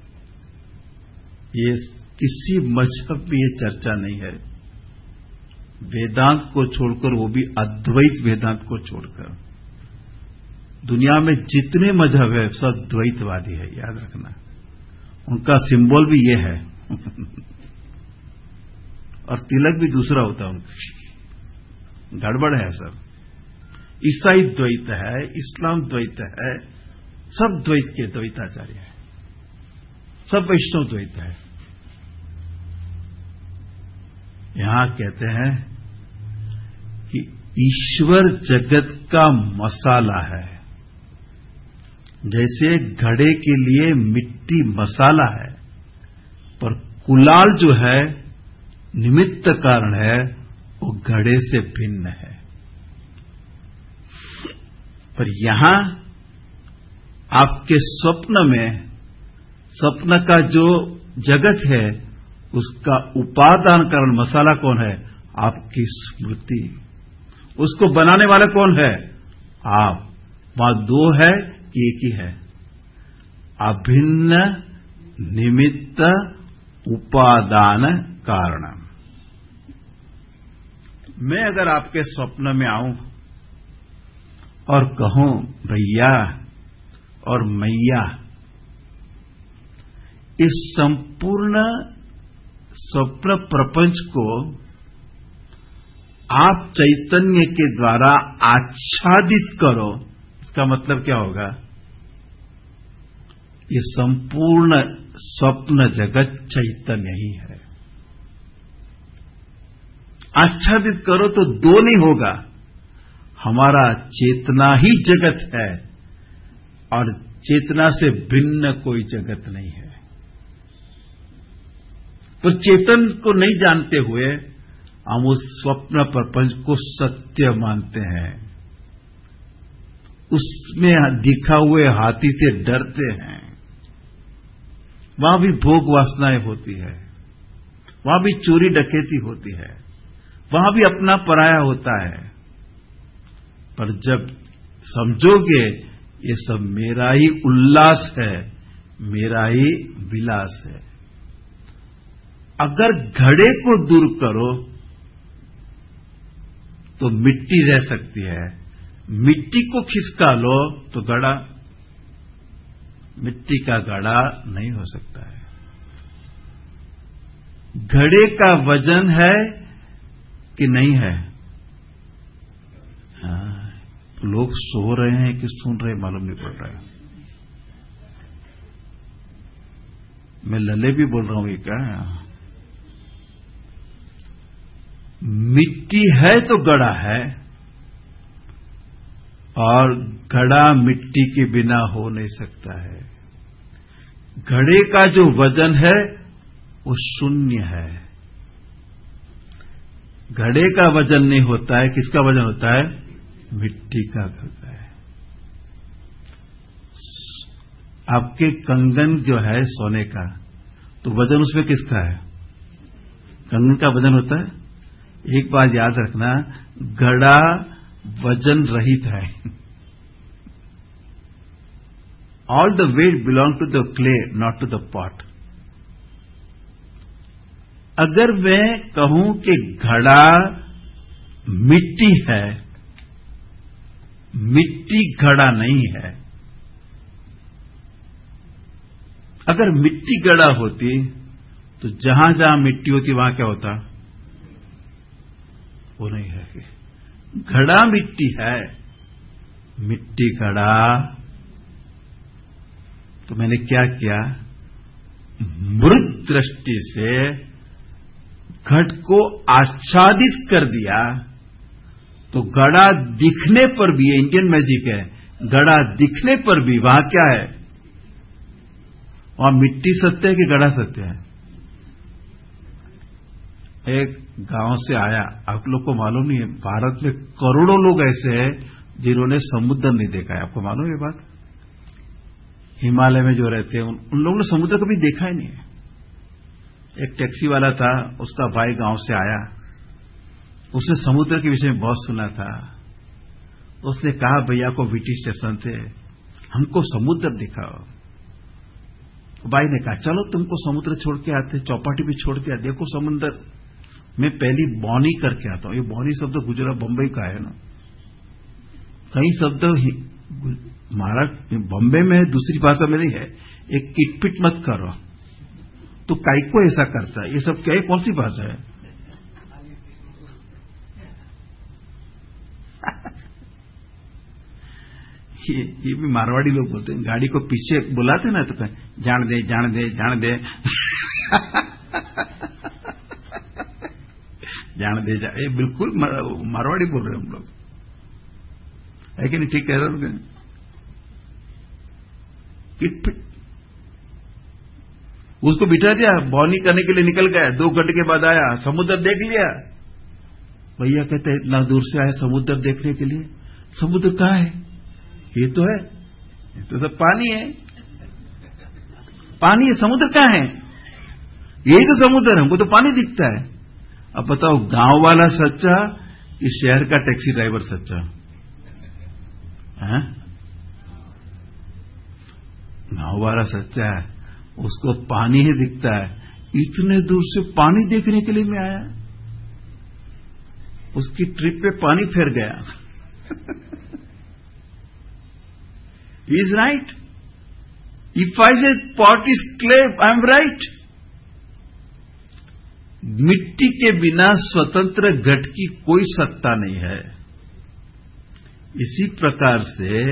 ये किसी मजहब में ये चर्चा नहीं है, वेदांत को छोड़कर, वो भी अद्वैत वेदांत को छोड़कर। दुनिया में जितने मजहब है सब द्वैतवादी है, याद रखना। उनका सिंबल भी ये है और तिलक भी दूसरा होता है उनका। गड़बड़ है सब। ईसाई द्वैत है, इस्लाम द्वैत है, सब द्वैत के द्वैताचार्य है, सब वैष्णव द्वैत है। यहां कहते हैं कि ईश्वर जगत का मसाला है। जैसे घड़े के लिए मिट्टी मसाला है, पर कुलाल जो है निमित्त कारण है, वो घड़े से भिन्न है। पर यहां आपके स्वप्न में, स्वप्न का जो जगत है उसका उपादान कारण मसाला कौन है? आपकी स्मृति। उसको बनाने वाला कौन है? आप। वहां दो है कि एक ही है? अभिन्न निमित्त उपादान कारण। मैं अगर आपके स्वप्न में आऊं और कहूं भैया और मैया, इस संपूर्ण स्वप्न प्रपंच को आप चैतन्य के द्वारा आच्छादित करो, इसका मतलब क्या होगा? ये संपूर्ण स्वप्न जगत चैतन्य ही है। आच्छादित करो तो दो नहीं होगा, हमारा चेतना ही जगत है और चेतना से भिन्न कोई जगत नहीं है। तो चेतन को नहीं जानते हुए हम उस स्वप्न प्रपंच को सत्य मानते हैं, उसमें दिखा हुए हाथी से डरते हैं। वहां भी भोग वासनाएं होती है, वहां भी चोरी डकैती होती है, वहां भी अपना पराया होता है। पर जब समझोगे ये सब मेरा ही उल्लास है, मेरा ही विलास है। अगर घड़े को दूर करो तो मिट्टी रह सकती है, मिट्टी को खिसका लो तो घड़ा, मिट्टी का घड़ा नहीं हो सकता है। घड़े का वजन है कि नहीं है? हाँ, तो लोग सो रहे हैं कि सुन रहे हैं मालूम नहीं पड़ रहा है। मैं लले भी बोल रहा हूं, ये क्या है? मिट्टी है तो घड़ा है, और घड़ा मिट्टी के बिना हो नहीं सकता है। घड़े का जो वजन है वो शून्य है। घड़े का वजन नहीं होता है, किसका वजन होता है? मिट्टी का होता है। आपके कंगन जो है सोने का, तो वजन उसमें किसका है? कंगन का वजन होता है। एक बात याद रखना, घड़ा वजन रहित है। All the weight belong to the clay, not to the pot. अगर मैं कहूं कि घड़ा मिट्टी है, मिट्टी घड़ा नहीं है। अगर मिट्टी घड़ा होती तो जहां जहां मिट्टी होती वहां क्या होता? वो नहीं है। घड़ा मिट्टी है, मिट्टी घड़ा। तो मैंने क्या किया? मृत दृष्टि से घट को आच्छादित कर दिया, तो घड़ा दिखने पर भी, ये इंडियन मैजिक है, घड़ा दिखने पर भी वहां क्या है? वहां मिट्टी सत्य है कि घड़ा सत्य है? एक गांव से आया, आप लोग को मालूम नहीं है, भारत में करोड़ों लोग ऐसे हैं जिन्होंने समुद्र नहीं देखा है। आपको मालूम है ये बात? हिमालय में जो रहते हैं उन, उन लोगों ने समुद्र कभी देखा ही नहीं है। एक टैक्सी वाला था, उसका भाई गांव से आया, उसने समुद्र के विषय में बहुत सुना था। उसने कहा भैया को ब्रिटिश स्टेशन थे, हमको समुद्र दिखाओ। भाई ने कहा चलो तुमको समुद्र छोड़ के आते, चौपाटी भी छोड़ के आते, देखो समुद्र। मैं पहली बॉनी करके आता हूं। ये बॉनी शब्द गुजरात बंबई का है ना, कई शब्द महाराष्ट्र बॉम्बे में है, दूसरी भाषा में नहीं है। एक किटपिट मत करो तो काई को ऐसा करता है, ये सब क्या है, कौन सी भाषा है? ये, ये भी मारवाड़ी लोग बोलते हैं। गाड़ी को पीछे बुलाते ना तो कहें जान दे जान दे जान दे जान दे जा, ये बिल्कुल मारवाड़ी बोल रहे हैं हम लोग, है कि नहीं? ठीक कह रहे हो? किटपिट उसको बिठा दिया, बॉनी करने के लिए निकल गया। दो घंटे के बाद आया, समुद्र देख लिया। भैया कहते इतना दूर से आए समुद्र देखने के लिए, समुद्र कहाँ है? ये तो है, ये तो सब पानी है, पानी है, समुद्र कहाँ है? यही तो समुद्र है, हमको तो पानी दिखता है। अब बताओ गांव वाला सच्चा कि शहर का टैक्सी ड्राइवर सच्चा? है गांव वाला सच्चा है, उसको पानी ही दिखता है। इतने दूर से पानी देखने के लिए मैं आया, उसकी ट्रिप पे पानी फेर गया। He is right. If I say pot is clay, I am right. मिट्टी के बिना स्वतंत्र घट की कोई सत्ता नहीं है। इसी प्रकार से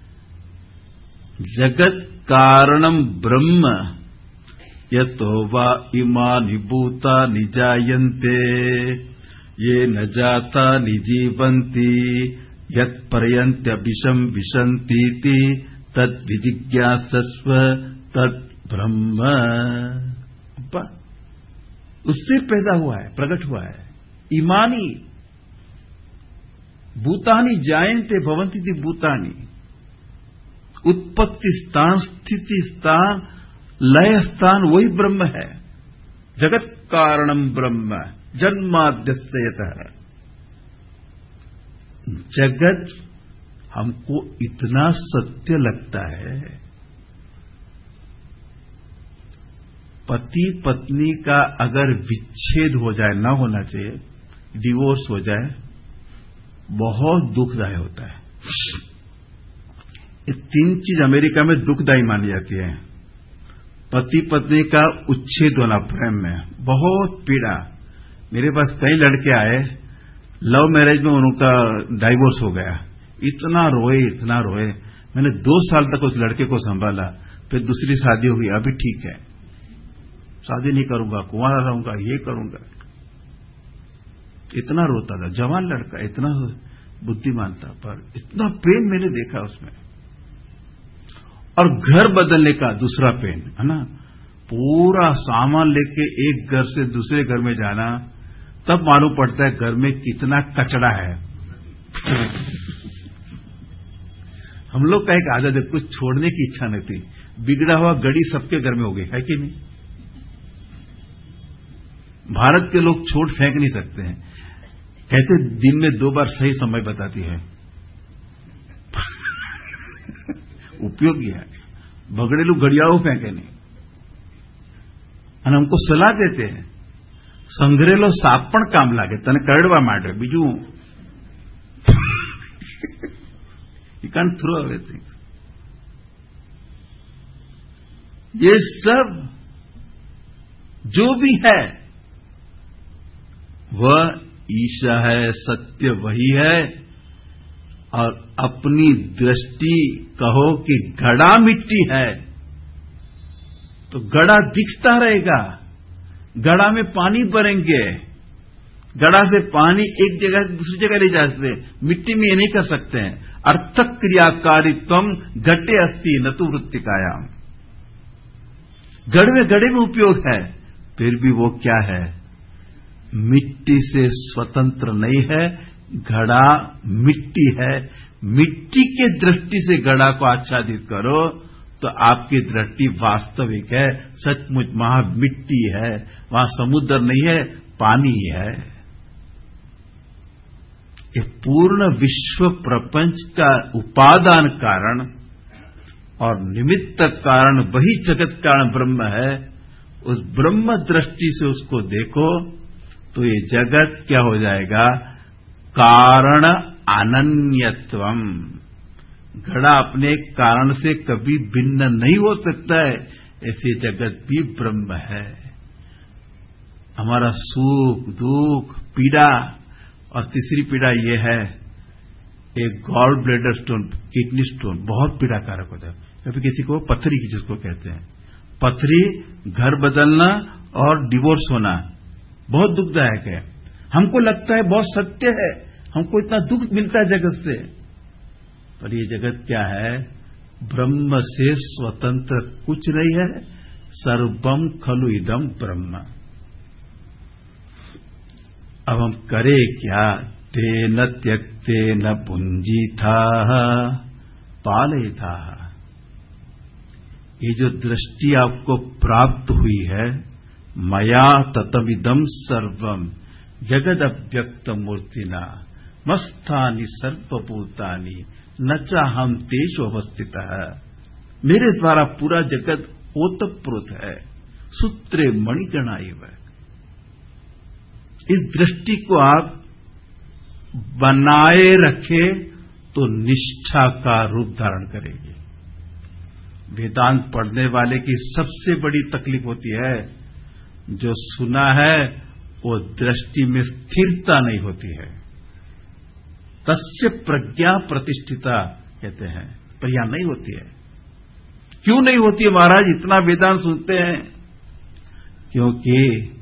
जगत कारणम ब्रह्म यतो वा इमानि भूतानि जायन्ते ये न जाता निजीवन्ति यत् पर्यन्त्यभिशं विशन्तीति तत् विजिज्ञासस्व तत् ब्रह्म। उससे पैदा हुआ है, प्रकट हुआ है। इमानी भूतानि जायन्ते भवन्ति भूतानि, उत्पत्ति स्थान, स्थिति स्थान, लय स्थान वही ब्रह्म है। जगत कारणम ब्रह्म जन्माद्यस्य यतः। जगत हमको इतना सत्य लगता है, पति पत्नी का अगर विच्छेद हो जाए, ना होना चाहिए, डिवोर्स हो जाए, बहुत दुखदायी होता है। ये तीन चीज अमेरिका में दुखदायी मानी जाती है। पति पत्नी का उच्छेद होना प्रेम में, बहुत पीड़ा। मेरे पास कई लड़के आए, लव मैरिज में उनका डाइवोर्स हो गया, इतना रोए इतना रोए। मैंने दो साल तक उस लड़के को संभाला, फिर दूसरी शादी हुई, अभी ठीक है, शादी नहीं करूंगा, कुंवारा रहूंगा, ये करूंगा। इतना रोता था, जवान लड़का, इतना बुद्धिमान था, पर इतना पेन मैंने देखा उसमें। और घर बदलने का दूसरा पेन है ना, पूरा सामान लेके एक घर से दूसरे घर में जाना, तब मालूम पड़ता है घर में कितना कचड़ा है। हम लोग का एक आदत है, कुछ छोड़ने की इच्छा नहीं थी, बिगड़ा हुआ घड़ी सबके घर में हो गई, है कि नहीं? भारत के लोग छोड़ फेंक नहीं सकते हैं, कहते दिन में दो बार सही समय बताती है। उपयोगी है, बगड़ेलू घड़ियाओं फेंके नहीं। અને हमको सलाह देते हैं, संग्रेलो साप पण काम लागे, तने करडवा માટે બીજું you can't throw away things. ये सब जो भी है वह ईशा है, सत्य वही है। और अपनी दृष्टि कहो कि घड़ा मिट्टी है तो घड़ा दिखता रहेगा, घड़ा में पानी भरेंगे, घड़ा से पानी एक जगह से दूसरी जगह ले जाते, मिट्टी में ये नहीं कर सकते हैं। अर्थक क्रियाकारित्वम घटे अस्ति न तो वृत्तिकायाम। घड़े में घड़े में उपयोग है, फिर भी वो क्या है, मिट्टी से स्वतंत्र नहीं है। घड़ा मिट्टी है, मिट्टी के दृष्टि से घड़ा को आच्छादित करो तो आपकी दृष्टि वास्तविक है, सचमुच वहां मिट्टी है, वहां समुद्र नहीं है, पानी है। ये पूर्ण विश्व प्रपंच का उपादान कारण और निमित्त कारण वही जगत कारण ब्रह्म है। उस ब्रह्म दृष्टि से उसको देखो तो ये जगत क्या हो जाएगा? कारण अनन्यत्वम। घड़ा अपने कारण से कभी भिन्न नहीं हो सकता है, ऐसे जगत भी ब्रह्म है। हमारा सुख दुख पीड़ा, और तीसरी पीड़ा ये है एक gallbladder stone, kidney stone, बहुत पीड़ाकारक होता है। कभी किसी को पथरी की जिसको कहते हैं, पथरी, घर बदलना और डिवोर्स होना बहुत दुखदायक है। हमको लगता है बहुत सत्य है, हमको इतना दुख मिलता है जगत से, पर ये जगत क्या है? ब्रह्म से स्वतंत्र कुछ नहीं है। सर्वम खलु इदम ब्रह्म। अब हम करें क्या? तेन त्यक्तेन पुंजीथा पालयिथा। ये जो दृष्टि आपको प्राप्त हुई है, मया ततमिदं सर्वम जगद अव्यक्त मूर्तिना मस्थानि सर्वभूतानि न चाहम तेषु अवस्थितः। मेरे द्वारा पूरा जगत ओतप्रोत है, सूत्रे मणिगणा इव। इस दृष्टि को आप बनाए रखें तो निष्ठा का रूप धारण करेगी। वेदांत पढ़ने वाले की सबसे बड़ी तकलीफ होती है, जो सुना है वो दृष्टि में स्थिरता नहीं होती है। तस्य प्रज्ञा प्रतिष्ठिता कहते हैं, पर यहां नहीं होती है। क्यों नहीं होती है महाराज? इतना वेदांत सुनते हैं, क्योंकि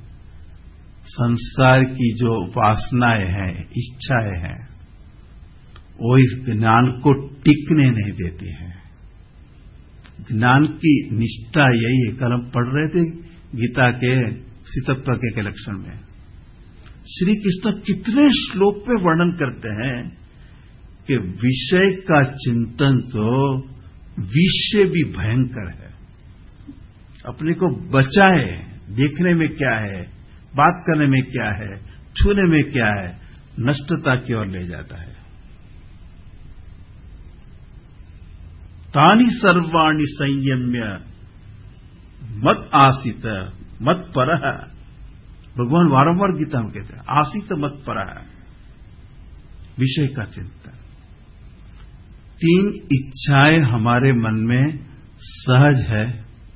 संसार की जो वासनाएं हैं, इच्छाएं हैं, वो इस ज्ञान को टिकने नहीं देती हैं। ज्ञान की निष्ठा यही है। कल हम पढ़ रहे थे गीता के सितप्रज्ञ के लक्षण में, श्री कृष्ण कितने श्लोक पे वर्णन करते हैं कि विषय का चिंतन तो विषय भी भयंकर है। अपने को बचाए, देखने में क्या है, बात करने में क्या है, छूने में क्या है, नष्टता की ओर ले जाता है। तानि सर्वाणि संयम्य मत आसित मत परः। भगवान वारंवार गीता में कहते हैं आसित मत परः, विषय का चिंतन। तीन इच्छाएं हमारे मन में सहज है,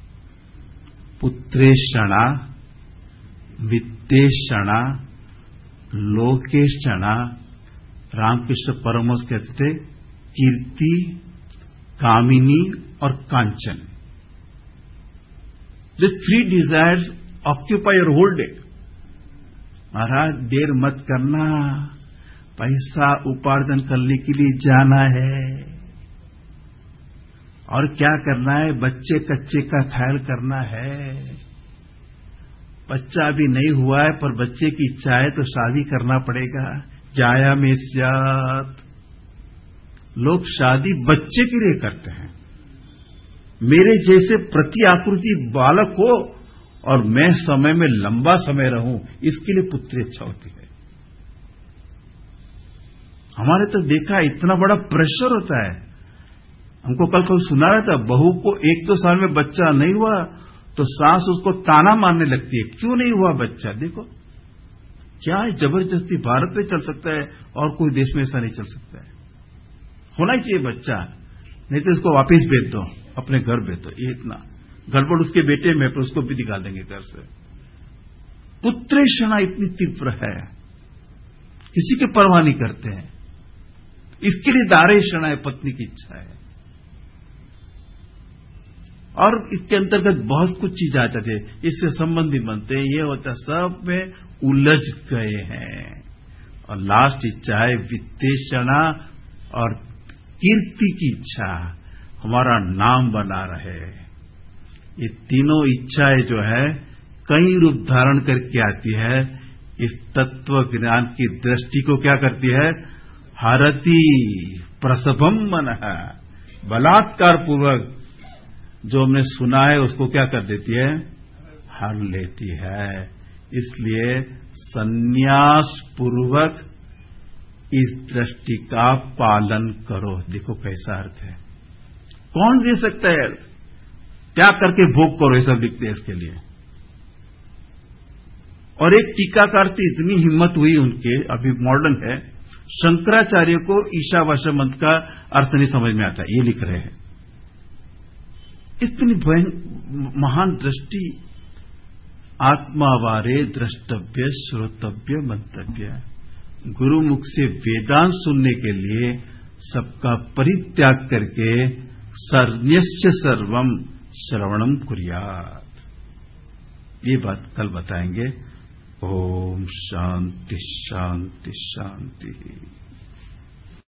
पुत्रेषणा, वित्तेषणा, लोकेषणा। रामकृष्ण परमहंस कहते थे कीर्ति, कामिनी और कांचन। The three desires occupy your whole day. महाराज देर मत करना, पैसा उपार्जन करने के लिए जाना है, और क्या करना है? बच्चे कच्चे का ख्याल करना है। बच्चा अभी नहीं हुआ है, पर बच्चे की इच्छा है तो शादी करना पड़ेगा। जाया में स्यात्। लोग शादी बच्चे के लिए करते हैं। मेरे जैसे प्रति आकृति बालक हो और मैं समय में लंबा समय रहूं, इसके लिए पुत्री इच्छा होती है। हमारे तो देखा इतना बड़ा प्रेशर होता है। हमको कल कल सुना रहा था, बहू को एक दो साल में बच्चा नहीं हुआ तो सास उसको ताना मारने लगती है, क्यों नहीं हुआ बच्चा? देखो क्या है, जबरदस्ती। भारत में चल सकता है और कोई देश में ऐसा नहीं चल सकता है। होना चाहिए बच्चा, नहीं तो इसको वापस भेज दो, अपने घर भेज दो। ये इतना गड़बड़ उसके बेटे में, पर उसको भी निकाल देंगे घर से। पुत्रेषणा इतनी तीव्र है, किसी की परवाह नहीं करते हैं। इसके लिए दारेषणा है, पत्नी की इच्छा है। और इसके अंतर्गत बहुत कुछ चीज आते थे, इससे संबंधी बनते हैं, ये होता, सब में उलझ गए हैं। और लास्ट इच्छा है वित्तेषणा और कीर्ति की इच्छा, हमारा नाम बना रहे। ये तीनों इच्छाएं जो है कई रूप धारण करके आती है। इस तत्व ज्ञान की दृष्टि को क्या करती है? हरति प्रसभम मनः। बलात्कार पूर्वक जो हमने सुना है उसको क्या कर देती है, हर लेती है। इसलिए संन्यास पूर्वक इस दृष्टि का पालन करो। देखो कैसा अर्थ है, कौन दे सकता है अर्थ? त्याग करके भोग करो, ये सब लिखते हैं इसके लिए। और एक टीकाकार से इतनी हिम्मत हुई उनके, अभी मॉडर्न है, शंकराचार्य को ईशावास्य मंत्र का अर्थ नहीं समझ में आता, ये लिख रहे हैं। इतनी महान दृष्टि, आत्मावारे द्रष्टव्य श्रोतव्य मंतव्य। गुरु मुख से वेदांत सुनने के लिए सबका परित्याग करके सर्वस्य सर्वम श्रवणम कुर्यात्। ये बात कल बताएंगे। ओम शांति शांति शांति।